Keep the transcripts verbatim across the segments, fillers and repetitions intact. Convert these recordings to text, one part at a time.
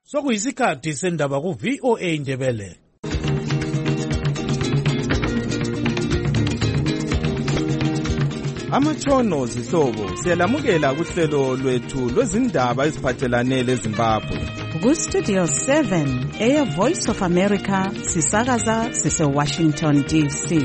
Sokuyisikhathi sendaba ku V O A Ndebele. Amatshono zihlobo siyalamukela kuhlelo lwethu lwezindaba eziphathelane leZimbabwe. Ku Studio seven eya Voice of America sisakaza sise Washington D C.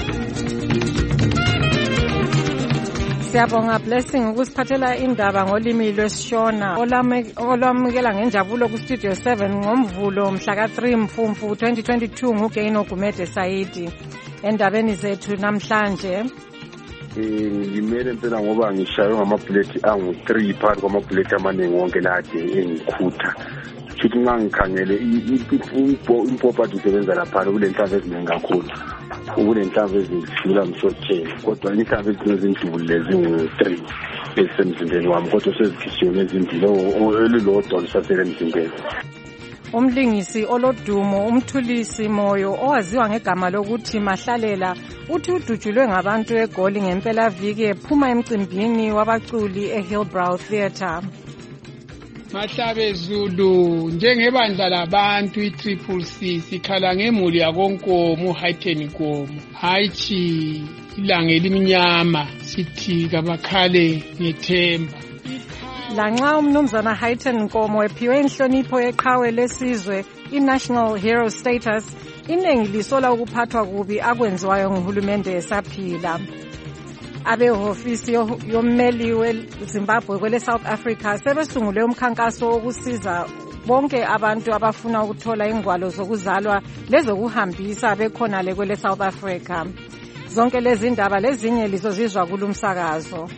Siyabonga Blessing ukusiphathela indaba ngolimi lwesishona olamukela ngenjabulo ku Studio seven ngomvulo mhla ka three Mfumfu twenty twenty-two nguGaino Gumede Saidi. Endabeni zethu namhlanje ngimele impela ngoba ngishaywe ngamaplate angu three phakathi kwamaplate amaningi wonke lade engikhutha futhi nxa ngikhangele impopati isebenza lapha kule nhlava eziningi kakhulu kule nhlava ezidlula mshotheni kodwa inhlava ezinezinduli lezingu-three ezisemzimbeni wami kodwa sezikhishiywe ezimbili elilodwa lisasele emzimbeni. Umlingisi olodumo umthulisi moyo owaziwa ngegama lokuthi Mahlalela uthi udutshulwe ngabantu eGoli ngempela viki ephuma emcimbini wabaculi eHillbrow Theatre. Mahlabe Zulu njengebandla labantu i-Triple C sikhala ngemuli yakonkomo uHayten Nkomo hayithi ilanga elimnyama sithi kabakhale ngethemba. Lanxa umnumzana Hayten Nkomo ephiwe inhlonipho yeqhawe lesizwe i-National Hero Status iningi lisola ukuphathwa kubi akwenziwayo nguhulumende esaphila. Abehofisi yommeli weZimbabwe kwele South Africa sebesungule umkhankaso wokusiza bonke abantu abafuna ukuthola ingwalo zokuzalwa lezokuhambisa bekhona le kwele South Africa. Zonke lezi ndaba lezinye lizozizwa kulumsakazo.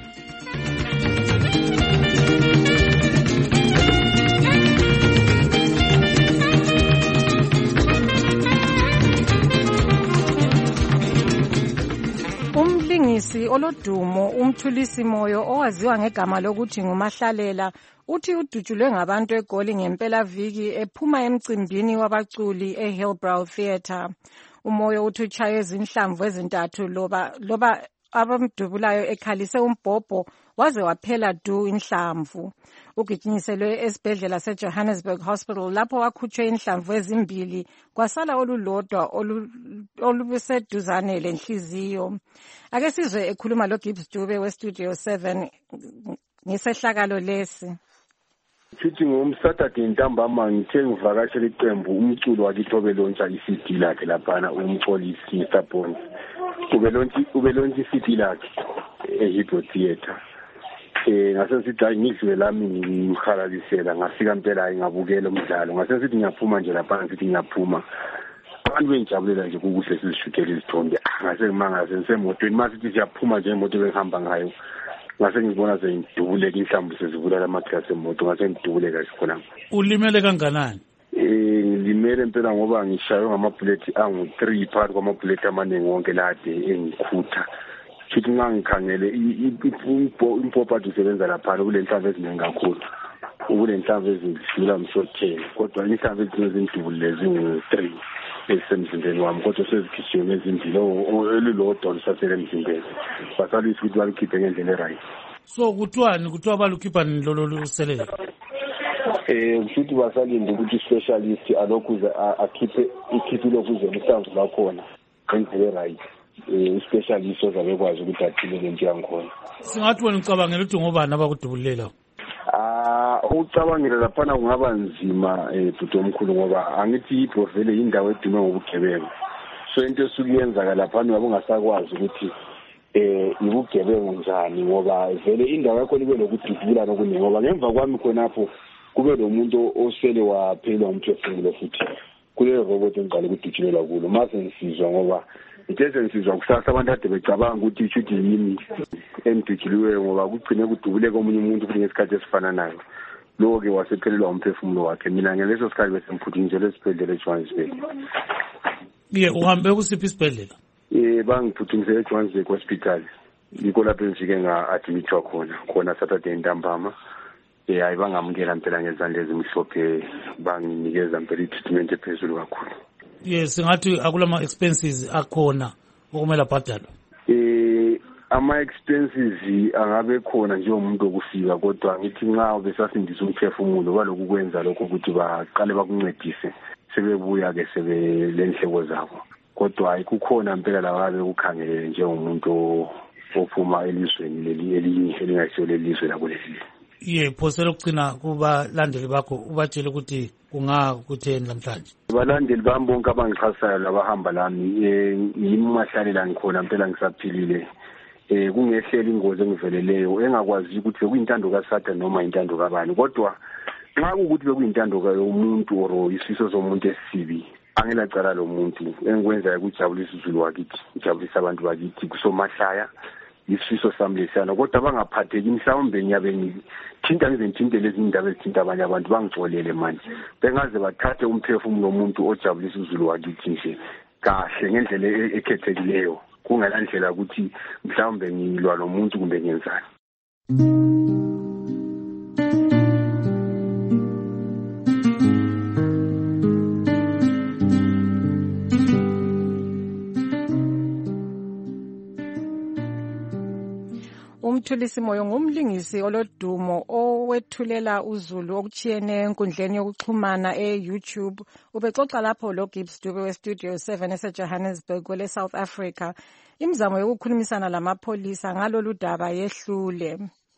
Umlingisi olodumo umthulisi moyo owaziwa ngegama lokuthi nguMahlalela uthi udutshulwe ngabantu eGoli ngempela viki ephuma emcimbini wabaculi eHillbrow Theatre. Umoyo uthi uchaye izinhlamvu ezintathu loba loba abamdubulayo ekhalise umbhobho waze waphela du inhlamvu. Ugijinyiselwe esibhedlela seJohannesburg Hospital lapho wakhutshwe inhlamvu ezimbili kwasala olulodwa olubeseduzane lenhliziyo. Ake sizwe ekhuluma lo Gibbs Dube we Studio seven ngesehlakalo lesi. Futhi ngomSaturday ntambama ngithe ngivakashela iqembu umculo wakithi obelontsha i-C D lakhe laphana umxolisi Mister Bones. Ubelontsha ubelontsha i-C D lakhe eHillbrow Theatre. Eh ngase sithi ngidlule lami ngihalalisela ngafika impela ngabukela umdlalo ngase sithi ngiyaphuma nje lapha sithi ngiyaphuma abantu bengijabulela nje ukuhle sizishukela izithombe ngase ngimangase ngisemotweni masithi siyaphuma nje imoto behamba ngayo ngase ngibona sengidubuleka inhlamvu sezibulala amaglasi emoto ngase ngidubuleka khona. Ulimele kanganani? Eh ngilimele impela ngoba ngishaywe ngamaplate angu three phakathi kwamaplate amaningi wonke lade engikhutha futhi nxa ngikhangele impopati isebenza lapha kule nhlava eziningi kakhulu kule nhlava ezidlula mshotheni kodwa inhlava ezinezinduli lezingu-three ezisemzimbeni wami kodwa sezikhishiywe ezimbili elilodwa lisasele emzimbeni basalisa ukuthi balikhiphe ngendlela erayi. So kuthiwani kuthiwa balukhipha lolo luselele? Eh futhi basalinde ukuthi specialist alokhuze akhiphe ikhiphi lokuze lisanzu lakhona ngendlela erayi. Eh specialist ozabekwazi ukuthi athile lento yankhona. Singathi wena ucabangela ukuthi ngobani abakudubulela? Ah ucabangela lapha kungaba nzima eh dudu omkhulu ngoba angithi iProvele indawo edume ngobugebengu. So into esukuyenza lapha ngabe ungasakwazi ukuthi eh ibugebengu njani ngoba vele indawo yakho libe lokududula nokuningi ngoba ngemva kwami khonapho kube lo muntu osele waphelwa umphefumulo futhi kule robot engiqale ukudutshulela kulo mase ngisizwa ngoba ithe ngisizwa kusasa abantu ade becabanga ukuthi ishuthi yimi engidutshuliweyo ngoba kugcine kudubuleka omunye umuntu kule ngesikhathi esifana nayo lo ke wasephelelwa umphefumulo wakhe mina ngeleso sikhathi bese ngiphuthunjele esibhedlela eJohannesburg. Ye uhambe kusiphi isibhedlela? Eh bangiphuthunjele eJohannesburg Hospital yiko lapho ngifike nga-admitwa khona khona Saturday ntambama. Eh ayibangamukela impela ngezandla ezimhlophe banginikeza impela i-treatment ephezulu kakhulu. Yes, ngathi akulama expenses akhona okumele abhadalwe. Eh ama-expenses angabe khona njengomuntu okufika kodwa ngithi nxa besasindisa umphefumulo balokhu kwenza lokho ukuthi baqale bakuncedise sebebuya-ke sebelenhleko zabo kodwa hayi kukhona mpela lababe kukhangelele njengomuntu ophuma elizweni leli elinye elingayisiyo lelizwe labo leli. Ye phosela ukugcina kubalandeli bakho ubatshele ukuthi kungakutheni namhlanje. Balandeli bami bonke abangixhasayo labahamba lami yimi mahlalela ngikhona mpela ngisaphilile. Eh kungehlela ingozi engiveleleyo engakwazi ukuthi bekuyintando kaSathane noma intando kabani kodwa nxa ukuthi bekuyintando yomuntu oro isifiso somuntu esibi angilacala lo muntu engikwenza ukujabulisa izulu wakithi ujabulisa abantu bakithi kusomahlaya isifiso sami lesana kodwa bangaphatheki mhlawumbe ngiyabe ngithinta ngizentinte lezi indaba ezithinta abanye abantu bangixolele manje bengaze bathathe umphefumulo womuntu ojabulisa izulu wakithi nje kahle ngendlela ekhethekileyo kungalandlela ukuthi mhlawumbe ngilwa nomuntu kumbe ngenzani. uMthulisi Moyo ngumlingisi olodumo owethulela uZulu okuchiyene enkundleni yokuxhumana e-YouTube. Ubexoxa lapho lo Gibbs Dube we-Studio seven ese-Johannesburg kwele South Africa. Imizamo yokukhulumisana lamapholisa ngalolu daba yehlule.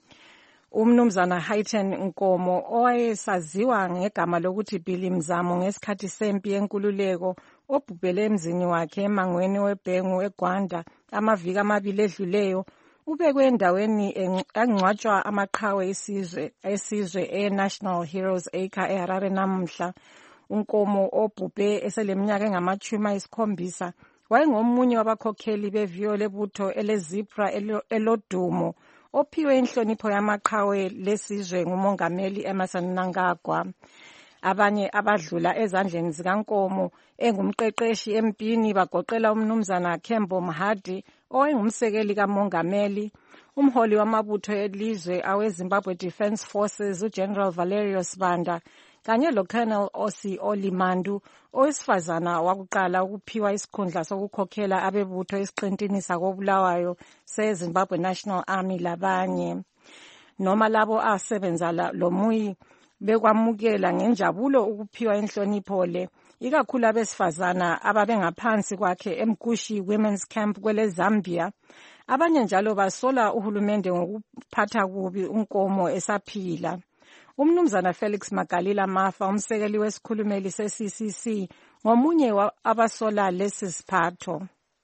Umnumzana Hayten Nkomo owayesaziwa ngegama lokuthi Billy Mzamo ngesikhathi sempi yenkululeko obhubhele emzini wakhe emangweni weBhengu eGwanda amaviki amabili edluleyo ubekwe endaweni engcwatshwa amaqhawe esizwe esizwe e-National Heroes Acre eHarare namuhla. Unkomo obhubhe eseleminyaka engamachumi ayisikhombisa wayengomunye wabakhokheli beviyo lebutho elezipra elodumo ophiwe inhlonipho yamaqhawe lesizwe ngumongameli Emmerson Mnangagwa. Abanye abadlula ezandleni zikaNkomo engumqeqeshi empini bagoqela umnumzana Kembo Mahadi owayengumsekeli kamongameli, umholi wamabutho elizwe aweZimbabwe Defence Forces uGeneral Valerio Sibanda kanye loColonel Osi Olimandu owesifazana wakuqala ukuphiwa isikhundla sokukhokhela abebutho esiqintini sakobulawayo seZimbabwe National Army labanye. Noma labo asebenza lomuyi bekwamukela ngenjabulo ukuphiwa inhlonipho le ikakhulu abesifazana ababengaphansi kwakhe eMkushi Women's Camp kwele Zambia. Abanye njalo basola uhulumende ngokuphatha kubi uNkomo esaphila. Umnumzana Felix Magalila Mafa umsekeli wesikhulumeli se-C C C ngomunye abasola lesi siphatho.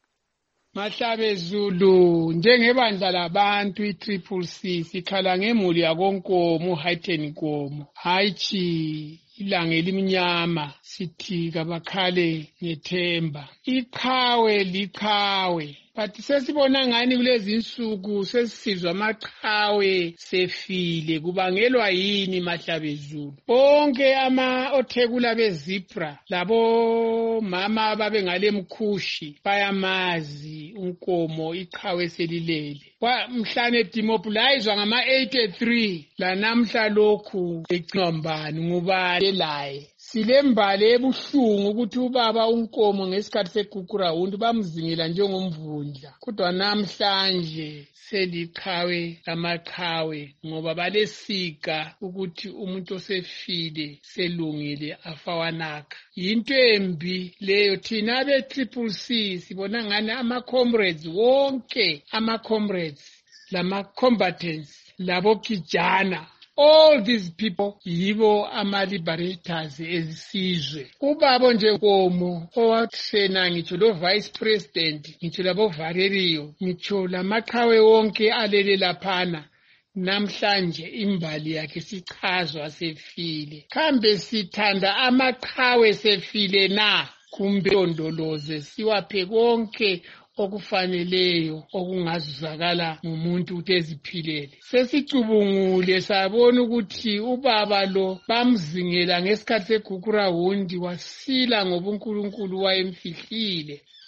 Mahlabe Zulu njengebandla labantu i-Triple C sikhala ngemuli yakoNkomo uHayten Nkomo hayichi ilanga elimnyama sithi kabakhale ngethemba iqhawe liqhawe but sesibona ngani kulezi insuku sesizwa amaqhawe sefile kubangelwa yini Mahlabe Zulu bonke ama othekula bezipra labo mama ababe ngale Mkhushi bayamazi uNkomo iqhawe selilele mhlane demobilized ngama eighty-three la namhla lokhu eqombani ngubani laye silembale ebuhlungu ukuthi ubaba uNkomo ngesikhathi segugurawundi bamzingela njengomvundla kodwa namhlanje seliqhawe lamaqhawe ngoba balesika ukuthi umuntu osefile selungile afawanaka into embi leyo thina be Triple C sibona ngani ama comrades wonke ama comrades lama combatants labo kijana all these people yibo ama-liberators ezisizwe. Ubabo nje Nkomo owathena ngitsho lo vice president ngitsho labo Valerio ngitsho lamaqhawe wonke alele laphana namhlanje imbali yakhe sichazwa sefile. Kambe sithanda amaqhawe sefile na kumbe ondoloze siwaphe konke okufaneleyo okungazuzakala ngumuntu uteziphilele. Sesicubungule sabona ukuthi ubaba lo bamzingela ngesikhathi segugurawundi wasila ngoba uNkulunkulu wayemfihlile.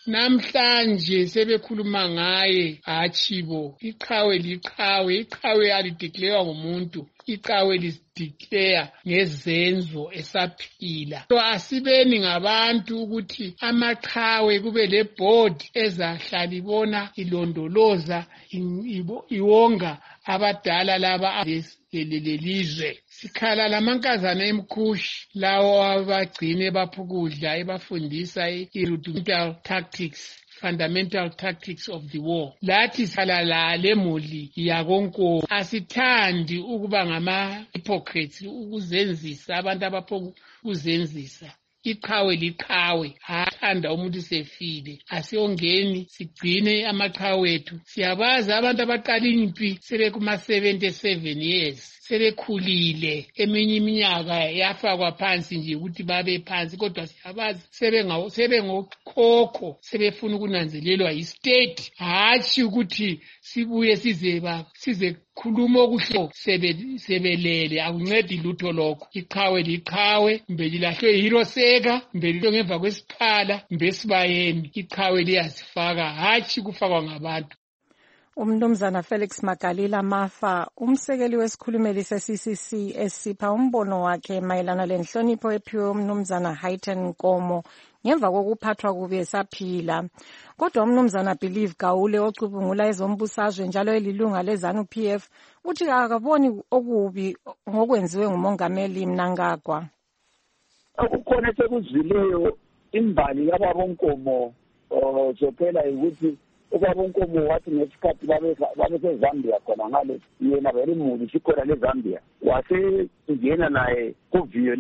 namhlanje sebekhuluma ngaye hachibo iqhawe liqhawe iqhawe alideclare ngumuntu iqhawe lideclare ngezenzo esaphila so asibeni ngabantu ukuthi amaqhawe kube le board ezahlala ibona ilondoloza iwonga abadala laba lelizwe sikhala lamankazana emkhushi lawo abagcine baphukudla ebafundisa i-rudimental tactics fundamental tactics of the war lathi sikhala le muli yakonko asithandi ukuba ngama hypocrites ukuzenzisa abantu abaphoku ukuzenzisa iqhawe liqhawe hathanda umuntu sefile asiyongeni sigcine amaqhawe ethu siyabazi abantu abaqala impi sebekuma seventy-seven years sebekhulile eminye iminyaka yafakwa phansi nje ukuthi babe phansi kodwa siyabazi sebengawo sebengokhokho sebefuna ukunanzelelwa istate hatshi ukuthi sibuye sizeba size khuluma okuhlo sebelele akuncedi lutho lokho iqhawe liqhawe mbe lilahlwe yiroseka mbe lito ngemva kwesiphala mbe sibayeni iqhawe liyasifaka hatshi kufakwa ngabantu. Umnumzana Felix Magalila Mafa umsekeli wesikhulumeli se-C C C esipha umbono wakhe mayelana lenhlonipho ephiwe umnumzana Hayten Nkomo ngemva kokuphathwa kubi esaphila. Kodwa umnumzana Believe Gawule ocubungula ezombusazwe njalo elilunga leZANU P F uthi akaboni okubi ngokwenziwe ngumongameli Mnangagwa. Akukhona sekuzwileyo imbali yababo Nkomo zophela ukuthi ubaba uNkomo wathi ngesikhathi babeseZambia khona ngale yena vele muli sikhona leZambia wase ngena naye kuviyo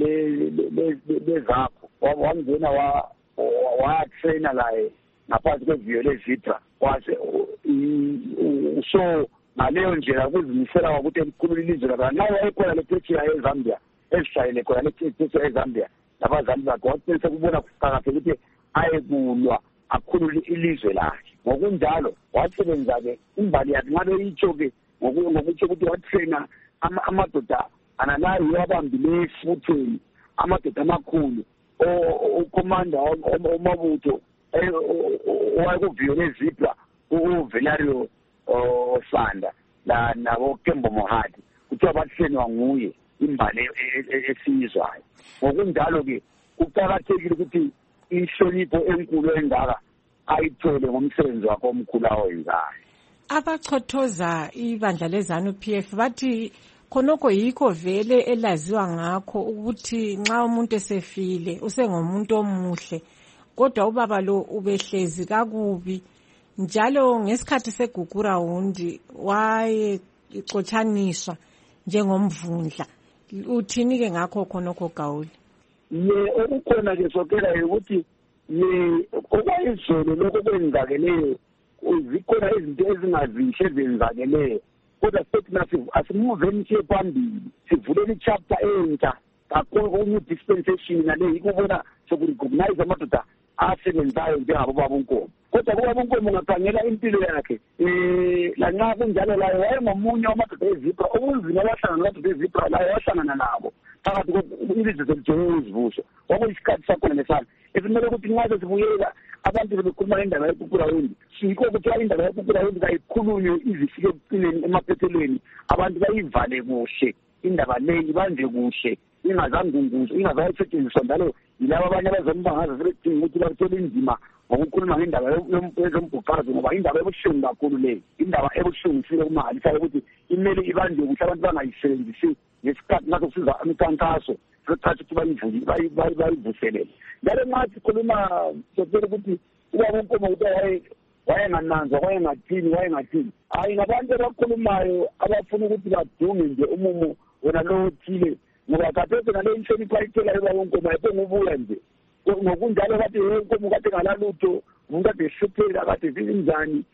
lezapho wangena watraina naye ngaphansi kweviyo lezitra wase so ngaleyo ndlela kuzimisela ukuthi elikhulu ilizwe laba naye wayekhona lephetsheya eZambia esishayele khona lephetsheya eZambia labazali bakhe wacinisa kubona kuqakathekile ukuthi ayekulwa akhulule ilizwe lakhe ngokunjalo wasebenza-ke imbali yakhe ngabe itsho-ke ngokutsho ukuthi watraina amadoda analayo abambileyo efutheni amadoda amakhulu ukomanda omabutho owayekuviyo lezipla uvelario Sanda nabo Kembo Mohadi kuthiwa batrainwa nguye imbali esiyizwayo ngokunjalo-ke kuqakathekile ukuthi inhlonipho enkulu engaka ayithole ngomsebenzi wakhe omkhulu awenzayo. Abachothoza ibandla leZANU P F bathi khonokho yikho vele elaziwa ngakho ukuthi nxa umuntu esefile usengomuntu omuhle kodwa ubaba lo ubehlezi kakubi njalo ngesikhathi segugura wundi waye ixotshaniswa njengomvundla uthini ke ngakho khonokho Gawule? Ye okukhona ke sokela ukuthi ye okwayizolo lokho kwenzakeleyo zikhona izinto ezingazihle ezenzakeleyo kodwa futhi nathi asimuveni siye phambili sivuleni ichapter entsha kakhulu ku-new dispensation nale ikubona sokurecognize amadoda asebenzayo njengabo baba uNkomo kodwa kubaba uNkomo ungakhangela impilo yakhe um lanxa kunjalo layo wayengomunye wamadoda ezipra okunzima wahlangana namadoda ezipra layo wahlangana nabo phakathi ilizwe selijonge izibuso kwakuyisikhathi sakhona lesana esimele ukuthi nxa sesibuyela abantu bebekhuluma indaba yePupurawundi sikho kuthiwa indaba yePupurawundi kayikhulunywe izifike ekucineni emaphethelweni abantu bayivale kuhle indaba leyi ibanjwe kuhle ingazangunguzo ingazayisetshenziswa njalo yilabo abanye abazombangaza sebedinga ukuthi bathole indima ngokukhuluma ngendaba yezombhuqazo ngoba indaba ebuhlungu kakhulu leyo indaba ebuhlungu sile kumahalishayo ukuthi imele ibanjwe kuhle abantu bangayisebenzisi ngesikhathi naso kusiza imikhankaso sekhathi ukuthi bayivuselele njalo nxa sikhuluma sokubona ukuthi ubaba uNkomo ukuthi wayengananzwa wayengathini wayengathini hayi ngabantu abakhulumayo abafuna ukuthi badunge nje umumo wena lo othile ngoba khathesi ngale inhlonipho ayitholayo ubaba uNkomo ayiphongubuya nje ngokunjalo kade uNkomo kade ngalalutho umuntu kade ehlupheka kade zinjani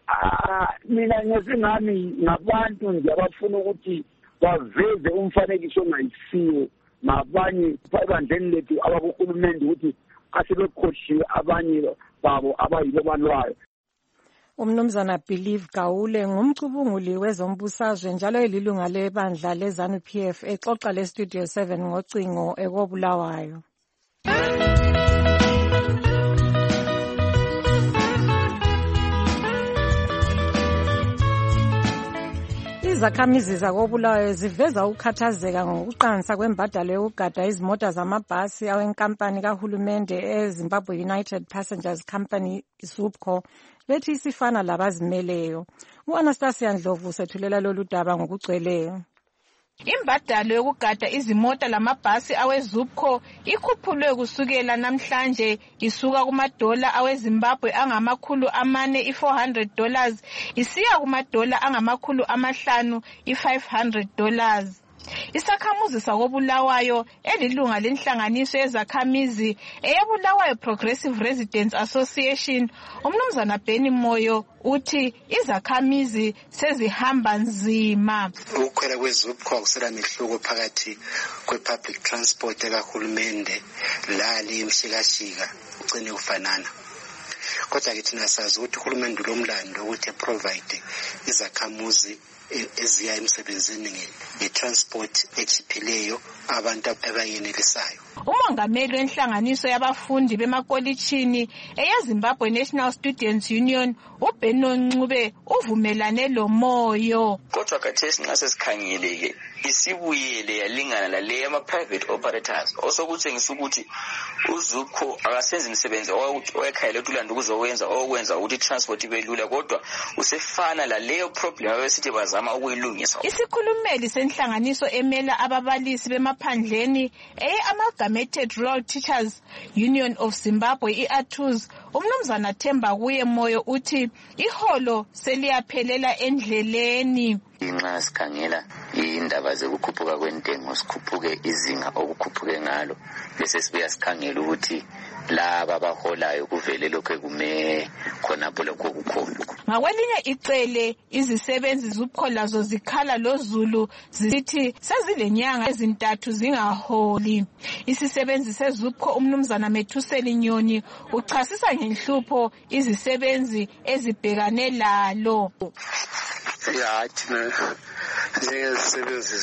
mina ngesingami ngabantu nje abafuna ukuthi baveze umfanekiso ongayisiwo ngabanye ebandleni lethu abakuhulumende ukuthi asebekhohliwe abanye babo abayibo balwayo. Umnumzana Believe Gawule ngumcubunguli wezombusazwe njalo elilunga lebandla leZANU P F exoxa le Studio seven ngocingo ekobulawayo. Izakhamizi zakoBulawayo ziveza ukukhathazeka ngokuqansa kwembadalo yokugada izimota zamabhasi awenkampani kahulumende eZimbabwe United Passengers Company ZUPCO bethi isifana labazimeleyo. U-Anastasia Ndlovu sethulela lolu daba ngokugcweleyo. Imbadalo yokugada izimota lamabhasi aweZUPCO ikhuphulwe kusukela namhlanje isuka kumadola aweZimbabwe angamakhulu amane i-four hundred dollars isiya kumadola angamakhulu amahlanu i-five hundred dollars. Isakhamuzi sakoBulawayo elilunga lenhlanganiso yezakhamizi eyeBulawayo Progressive Residents Association umnumzana Benny Moyo uthi izakhamizi sezihamba nzima. Ukukhwela kweZUPCO akusela mehluko phakathi kwe-public transport ekahulumende lali imshikashika ugcine ufanana. Kodwa ke thina sazi ukuthi uhulumende ulomlando ukuthi provide izakhamuzi eziya emsebenzini nge-transport echiphileyo abantu abayenelisayo. Umongameli wenhlanganiso yabafundi bemakolitshini eyeZimbabwe National Students Union uBeno Ncube uvumelane lo Moyo. Kodwa khathesi nxa sesikhangele-ke isibuyele yalingana lale yama-private operators osokutshengisa ukuthi uZUPCO akasenzi imisebenzi oyekhayela utulanda ukuzowenza okwenza ukuthi i-transport ibe lula kodwa usefana laleyo problem abesithi bazama ukuyilungisa. Isikhulumeli senhlanganiso emela ababalisi bemaphandleni eye-Amalgamated Rural Teachers Union of Zimbabwe i-ATUZ umnumzana Themba kuye Moyo uthi iholo seliyaphelela endleleni. Inxa sikhangela indaba zokukhuphuka kwentengo sikhuphuke izinga okukhuphuke ngalo bese sibuya sikhangela ukuthi laba abaholayo kuvele lokho kume khonapho lokho kukhona. Ngakwelinye icele izisebenzi ZUPCO lazo zikhala loZulu zithi sezilenyanga ezintathu zingaholi. Isisebenzi seZUPCO umnumzana Methuseli Nyoni uchasisa ngenhlupho izisebenzi ezibhekane lalo. Ya thina njengezisebenzi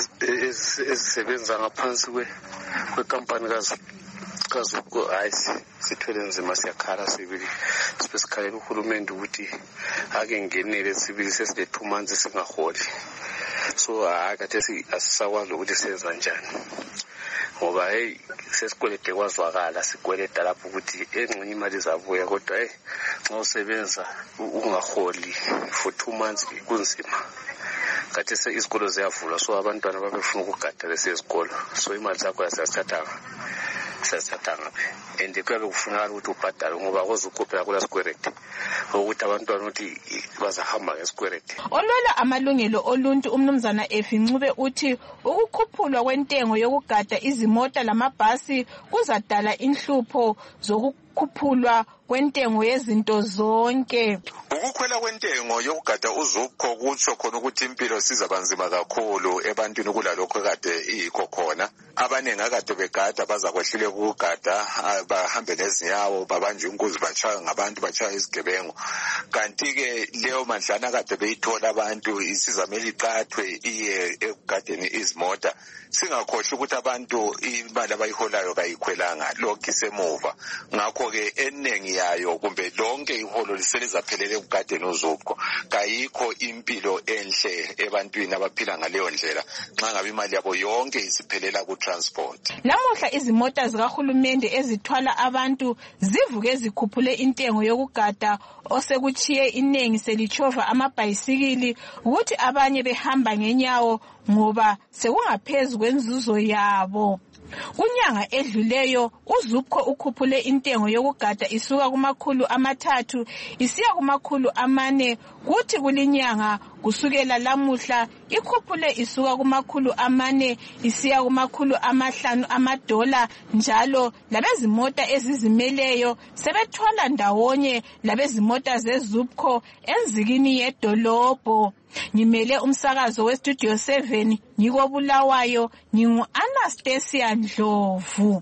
ezisebenza ngaphansi kwekampani kaZUPCO hayi sithwele nzima siyakhala sibili sibesikhalela uhulumende ukuthi ake ngenele sibili sesile two months singaholi. So akade asisakwazi ukuthi senza njani ngoba hey sesikwelede kwazwakala sikweleda lapho ukuthi engxenye imali zabuya kodwa hey nxa usebenza ungaholi for two months kunzima. Kade se izikolo ziyavulwa so abantwana babefuna ukugada lesezikolo so imali zakho yasathatha sasathatha ngaphi and kuyabe kufunakala ukuthi ubhadale ngoba kozukupha kula squarete ukuthi abantwana ukuthi bazahamba ngesquarete. Olwela amalungelo oluntu umnumzana Efi Ncube uthi ukukhuphulwa kwentengo yokugada izimota lamabhasi kuzadala inhlupho zokukhuphulwa kwentengo yezinto zonke. Ukukhwela kwentengo yokugada uZUPCO kutsho khona ukuthi impilo sizabanzima kakhulu ebantwini kulalokho kade ikho khona. Abanengi akade begada bazakwehlile ukugada bahambe nezinyawo babanje inkunzi batshaya ngabantu batshaya izigebengu. Kanti ke leyo mandlana kade beyithola abantu isizameli iqathwe iye ekugadeni izimota. Singakhohle ukuthi abantu imali abayiholayo kayikhwelanga lokho isemuva. Ngakho ke eningi yayo kumbe lonke iholo liselizaphelele ekugadeni uZUPCO kayikho impilo enhle ebantwini abaphila ngaleyo ndlela nxa ngabe imali yabo yonke isiphelela ku transport. Namuhla izimota zikahulumende ezithwala abantu zivuke zikhuphule intengo yokugada osekuchiye inengi selitshova amabhayisikili ukuthi abanye behamba ngenyawo ngoba sekungaphezulu kwenzuzo yabo. Kunyanga edluleyo uZUPCO ukhuphule intengo yokugada isuka kumakhulu amathathu isiya kumakhulu amane kuthi kulinyanga kusukela lamuhla ikhuphule isuka kumakhulu amane isiya kumakhulu amahlanu amadola njalo labezimota ezizimeleyo sebethola ndawonye labezimota zeZUPCO enzikini yedolobho. Ngimele umsakazo weStudio seven ngikoBulawayo ngingu Anastasia Ndlovu.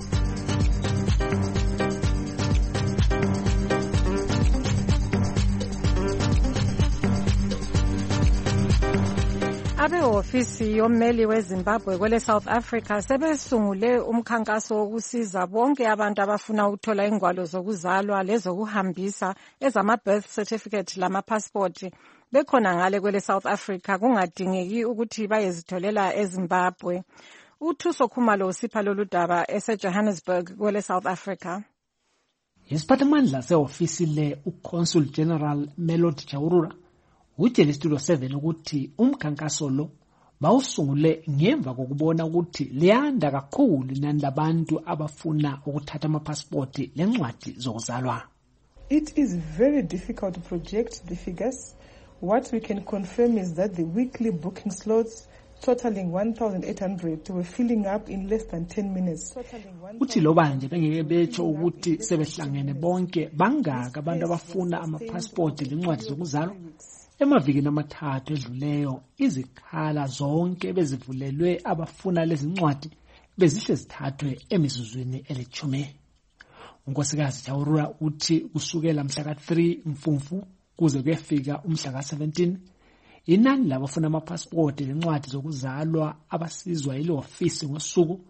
Abehofisi yommeli weZimbabwe kwele South Africa sebesungule umkhankaso wokusiza bonke abantu abafuna ukuthola ingwalo zokuzalwa lezokuhambisa ezama birth certificate lama passport bekhona ngale kwele South Africa kungadingeki ukuthi bayezitholela eZimbabwe. Uthuso Khumalo usipha lolu daba eseJohannesburg kwele South Africa. Isiphathamandla se-ofisi le uConsul General Melody Chaurura utshele Studio seven ukuthi umkhankaso lo bawusungule ngemva kokubona ukuthi liyanda kakhulu inani labantu abafuna ukuthatha amapasipoti lencwadi zokuzalwa. It is very difficult to project the figures. What we can confirm is that the weekly booking slots totaling one thousand eight hundred were filling up in less than ten minutes. Uthi lo banje bengeke betsho ukuthi sebehlangene bonke bangaka abantu abafuna amapasipoti lencwadi zokuzalwa. Emavikini amathathu edluleyo izikhala zonke bezivulelwe abafuna lezi ncwadi bezihle zithathwe emizuzwini elithumi. Unkosikazi Chaurura uthi kusukela mhla ka three Mfumfu kuze kuyefika umhla ka seventeen inani labafuna amapasipoti lencwadi zokuzalwa abasizwa ile ofisi ngosuku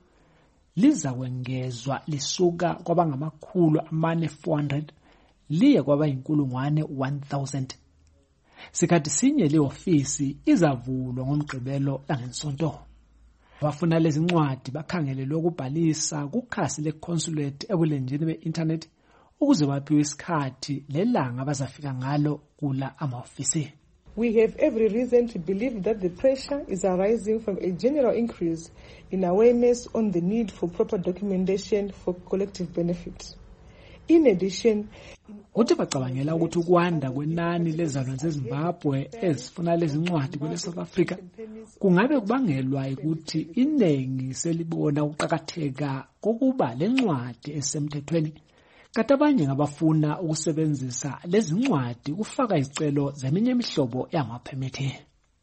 liza kwengezwa lisuka kwabangamakhulu amane four hundred liye kwaba inkulungwane one thousand. Sikhathi sinye le ofisi izavulwa ngomgqibelo langesonto. Abafuna lezi ncwadi bakhangelelwe ukubhalisa kukhasi le-consulate ebulenjini be-internet ukuze baphiwe isikhathi lelanga abazafika ngalo kula ama-ofisi. We have every reason to believe that the pressure is arising from a general increase in awareness on the need for proper documentation for collective benefit. In addition, uthi bacabangela ukuthi ukwanda kwenani lezalo zeZimbabwe ezifuna lezi ncwadi kwele South Africa kungabe kubangelwa ukuthi inengi selibona ukuqhakatheka kokuba lencwadi esemthethweni kanti abanye ngabafuna ukusebenzisa lezi ncwadi kufaka izicelo zeminye imihlobo yamaphemithi.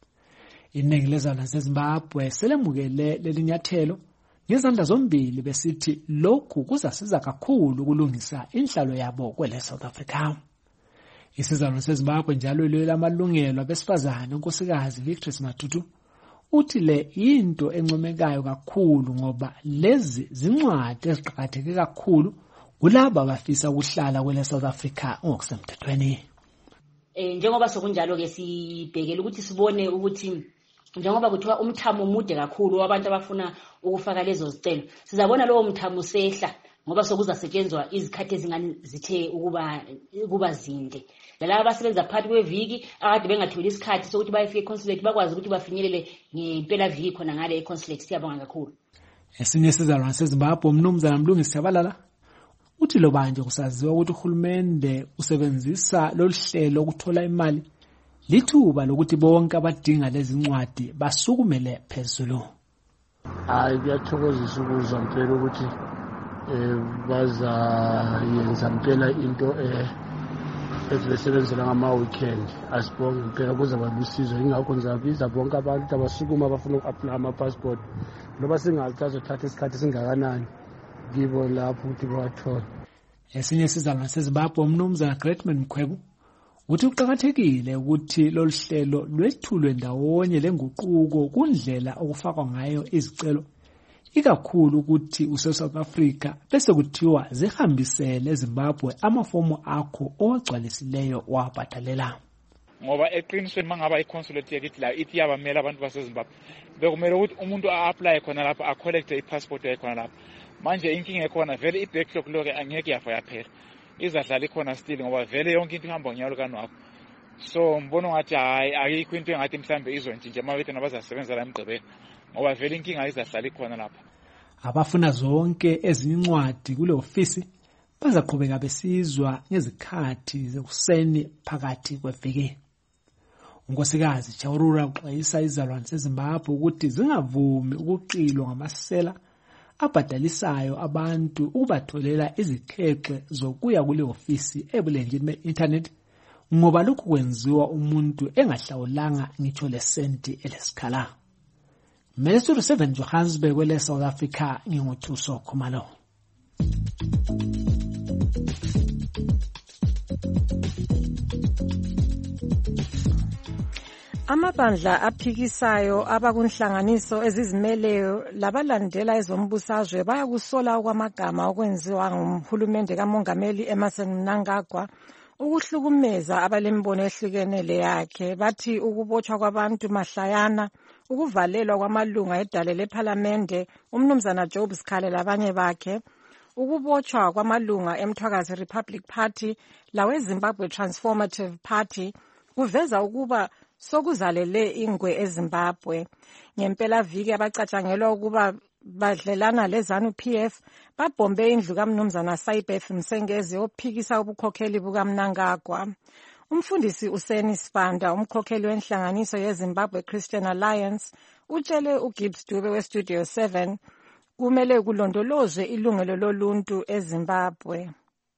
Inengi lezalo zeZimbabwe selemukele lelinyathelo ngezandla zombili besithi lokhu kuzasiza kakhulu ukulungisa inhlalo yabo kwele South Africa. Isizalo seZimbabwe njalo lelamalungelo abesifazane unkosikazi Victory Matutu uthi le into encomekayo kakhulu ngoba lezi zincwadi eziqhakatheke kakhulu kulabo abafisa ukuhlala kwele South Africa ngokusemthethweni. Eh njengoba sokunjalo ke sibhekela ukuthi sibone ukuthi njengoba kuthiwa umthamo mude kakhulu wabantu abafuna ukufaka lezo zicelo sizabona lowo mthamo sehla ngoba sokuzasetshenzwa izikhathi ezingani zithe ukuba kuba zinde lalabo abasebenza phakathi kweviki akade bengatholi isikhathi sokuthi bayefike consulate bakwazi ukuthi bafinyelele ngempela viki khona ngale consulate siyabonga kakhulu. Esinye sizalwane seZimbabwe umnumzana Mlungisi Shabalala uthi lo banje kusaziwa ukuthi uhulumende usebenzisa loluhlelo ukuthola imali lithuba lokuthi bonke abadinga lezi ncwadi basukumele phezulu. Hayi kuyathokozisa ukuzwa mpela ukuthi eh baza yenza mpela into eh ezibesebenzela ngama weekend asibonge mpela kuze babusizwe ingakho ngizabiza bonke abantu abasukuma abafuna uku-apply ama passport noba singathatha isikhathi singakanani kibo lapho ukuthi bawathole. Esinye sizalwane seZimbabwe umnumzana Greatman Mkhwebu uthi kuqhakathekile ukuthi loluhlelo lwethulwe ndawonye lenguquko kundlela okufakwa ngayo izicelo ikakhulu ukuthi use South Africa bese kuthiwa zihambisele eZimbabwe amafomu akho owagcwalisileyo wabhatalela. Ngoba eqinisweni mangaba iconsulate yakithi la ithi yabamela abantu baseZimbabwe bekumele ukuthi umuntu a-apply khona lapha a-collect i-passport yakhe khona lapha. Manje inkinga ekhona vele i-backlog lokho angeke yafa yaphela izadlala ikhona still ngoba vele yonke into ihamba ngiyalo kanwakho. So mbona ngathi hayi ayikho into engathi mhlambe izontshintsha mawethu nabazasebenza la emgcibelo ngoba vele inkinga izadlala ikhona lapha. Abafuna zonke ezinye incwadi kule ofisi bazaqhubeka besizwa ngezikhathi zekuseni phakathi kweviki. Unkosikazi Chaurura uxwayisa izalwane seZimbabwe ukuthi zingavumi ukuqilwa ngamasela abhadalisayo abantu ukubatholela izikhexe zokuya kule ofisi ebulenjini be-internet ngoba lokhu kwenziwa umuntu engahlawulanga ngitsho lesenti elesikhala. Studio seven Johannesburg kwele South Africa nginguthuso Khumalo. Amabandla aphikisayo abakunhlanganiso ezizimeleyo labalandela ezombusazwe bayakusola okwamagama okwenziwa ngumhulumende kaMongameli Emmerson Mnangagwa ukuhlukumeza abalembono ehlukene leyakhe. Bathi ukubotshwa kwabantu mahlayana, ukuvalelwa kwamalunga edale lephalamende, umnumzana Job Sikhale labanye bakhe, ukubotshwa kwamalunga eMthwakazi Republic Party lawe Zimbabwe Transformative Party kuveza ukuba sokuzalele ingwe eZimbabwe. Ngempela viki abacatshangelwa ukuba badlelana lezanu P F babhombe indlu kaMnumzana Saibeth Msengezi ophikisa ubukhokheli bukaMnangagwa. Umfundisi uSeni Sibanda, umkhokheli wenhlanganiso yeZimbabwe Christian Alliance, utshele uGibbs Dube weStudio seven kumele kulondolozwe ilungelo loluntu eZimbabwe.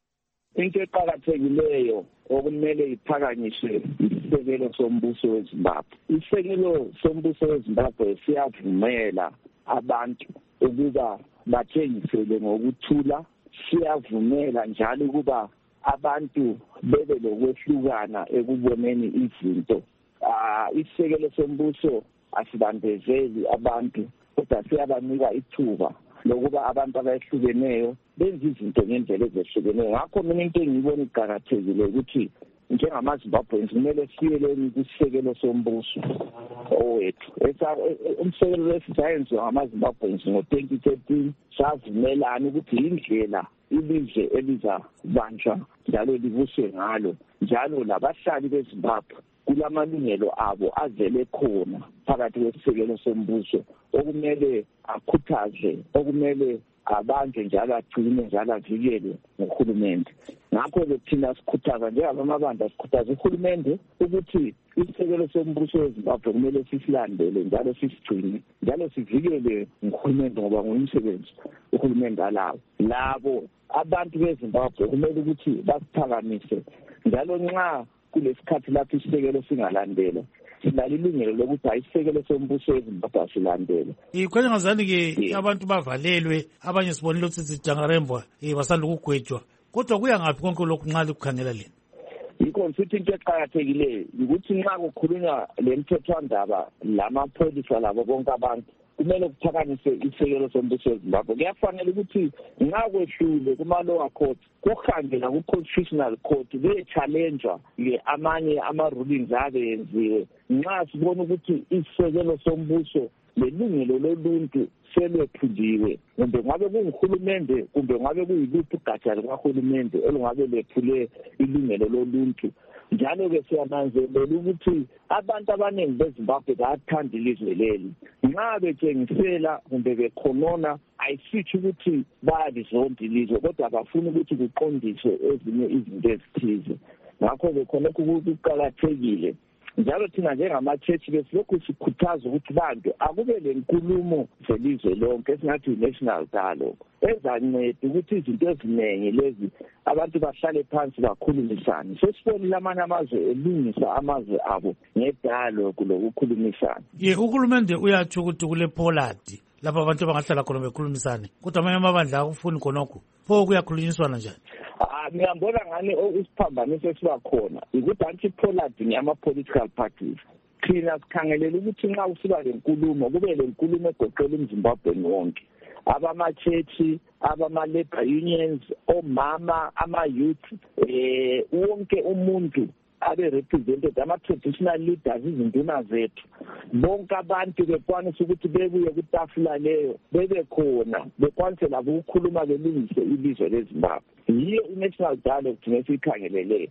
Into eqhakathekileyo okumele iphakanyiswe isisekelo sombuso weZimbabwe. Isisekelo sombuso weZimbabwe siyavumela abantu ukuba bathengisele ngokuthula, siyavumela njalo ukuba abantu bebe lokwehlukana ekuboneni izinto. Ah, isisekelo sombuso asibambezeli abantu kodwa siyabanika ithuba lokuba abantu abahlukeneyo benze izinto ngendlela ezehlukeneyo. Ngakho mina into engiyibona iqhakathekile ukuthi njengamaZimbabweans kumele siyeleni kusisekelo sombuso owethu. Umsekelo wesisayensi ngamaZimbabweans ngo-twenty thirteen savumelana ukuthi indlela ilizwe elizabanjwa njalo libuswe ngalo, njalo labahlali beZimbabwe kulamalungelo abo avele khona phakathi kwesisekelo sombuso okumele akhuthaze, okumele abantu njalo agcine njalo avikele nguhulumende. Ngakho-ke thina sikhuthaza njengabamabandla sikhuthaza uhulumende ukuthi isisekelo sombuso weZimbabwe kumele sisilandele njalo sisigcine njalo sivikele nguhulumende ngoba ngumsebenzi uhulumende alawo. Labo abantu beZimbabwe kumele ukuthi basiphakamise njalo nxa kulesikhathi lapho isisekelo singalandela sinalo ilungelo lokuthi ayisisekelo sombuso weZimbabwe silandele. Ikhona ngazani ke abantu bavalelwe, abanye sibonile ukuthi sijangarembwa basanda ukugwetshwa, kodwa kuya ngaphi konke lokhu nxa likukhangela lena? Yikho sithi into eqhakathekileyo ukuthi nxa kukhulunywa lemthethwandaba lamapholisa labo bonke abantu kumele kuphakamise isisekelo sombuso weZimbabwe. Kuyafanele ukuthi nxa kwehlule kuma-lower court kuhambe naku-constitutional court kuye-challenjwa amanye ama-rulings ake yenziwe. Nxa sibona ukuthi isisekelo sombuso lelungelo loluntu selwephuliwe, kumbe ngabe kunguhulumende kumbe ngabe kuyiluphi ugatsha lukahulumende olungabe lwephule ilungelo loluntu. Njalo-ke siyananzelela ukuthi abantu abaningi beZimbabwe bayathanda ilizwe leli. Nxa betshengisela kumbe bekhonona ayisithi ukuthi bayalizonda ilizwe, kodwa bafuna ukuthi kuqondiswe ezinye izinto ezithize. Ngakho-ke khonokho kuqakathekile. Njalo thina njengama-church besilokhu sikhuthaza ukuthi bantu akube lenkulumo zelizwe lonke esingathi i-national dialogue ezanceda ukuthi izinto eziningi lezi abantu bahlale phansi bakhulumisane. Sesibonile amanye amazwe elungisa amazwe abo ngedialogue lokukhulumisana. Ye uhulumende uyatsho ukuthi kule Poland lapha abantu abangahlala khona bekhulumisane, kodwa amanye amabandla akufuni khonokho. Pho kuyakhulunyiswana njani? Ah, ngiyambona ngani isiphambaniso esiba khona ukuthi anti-Poland ngiyama-political parties. Thina sikhangelela ukuthi nxa usiba lenkulumo kube lenkulumo egoqela uMzimbabwe wonke. Abama-church, abama-labor unions, omama, ama-youth, eh wonke umuntu abe represented, ama-traditional leaders, izinduna zethu, bonke abantu bekwanisa ukuthi bebuye kutafula leyo bebe khona bekwanise labo ukukhuluma belungise ilizwe leZimbabwe. Yiyo i-national dialogue thina siyikhangeleleyo.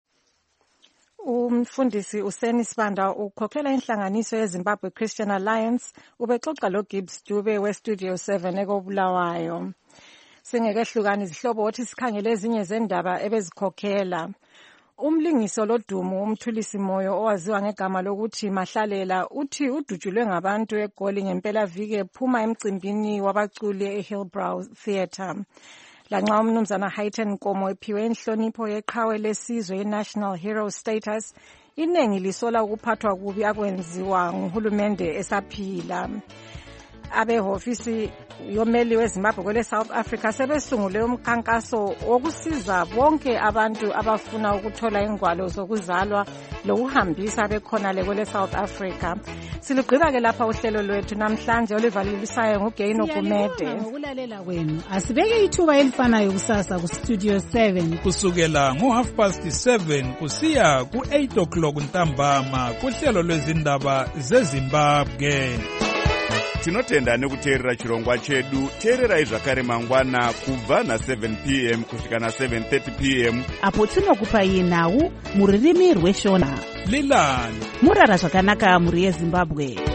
Umfundisi uSeni Sibanda ukhokhela inhlanganiso yeZimbabwe Christian Alliance ubexoxa loGibbs Dube weStudio seven ekobulawayo. Singekehlukana izihlobo othi sikhangele ezinye zendaba ebezikhokhela. Umlingiso lodumo umthulisi moyo owaziwa ngegama lokuthi Mahlalela uthi udutshulwe ngabantu eGoli ngempela vike phuma emcimbini wabaculi eHillbrow Theatre. Lanxa umnumzana Hayten Nkomo ephiwe inhlonipho yeqhawe lesizwe i-National Hero Status, inengi lisola ukuphathwa kubi akwenziwa nguhulumende esaphila. abehofisi yomeli weZimbabwe kwele South Africa sebesungule umkhankaso wokusiza bonke abantu abafuna ukuthola ingwalo zokuzalwa lokuhambisa bekhona le kwele South Africa. Siligqiba ke lapha uhlelo lwethu namhlanje olivalisayo nguGaino Gumede. Ngokulalela kwenu asibeke ithuba elifanayo kusasa ku Studio seven kusukela ngo half past seven kusiya ku eight o'clock ntambama kuhlelo lwezindaba zeZimbabwe. Tinotenda nekuteerera chirongwa chedu. Teererai zvakare mangwana kubva na seven p m kusvika na seven thirty p m apo tinokupai nhau muririmi rweshona Lilani murara zvakanaka muri yeZimbabwe.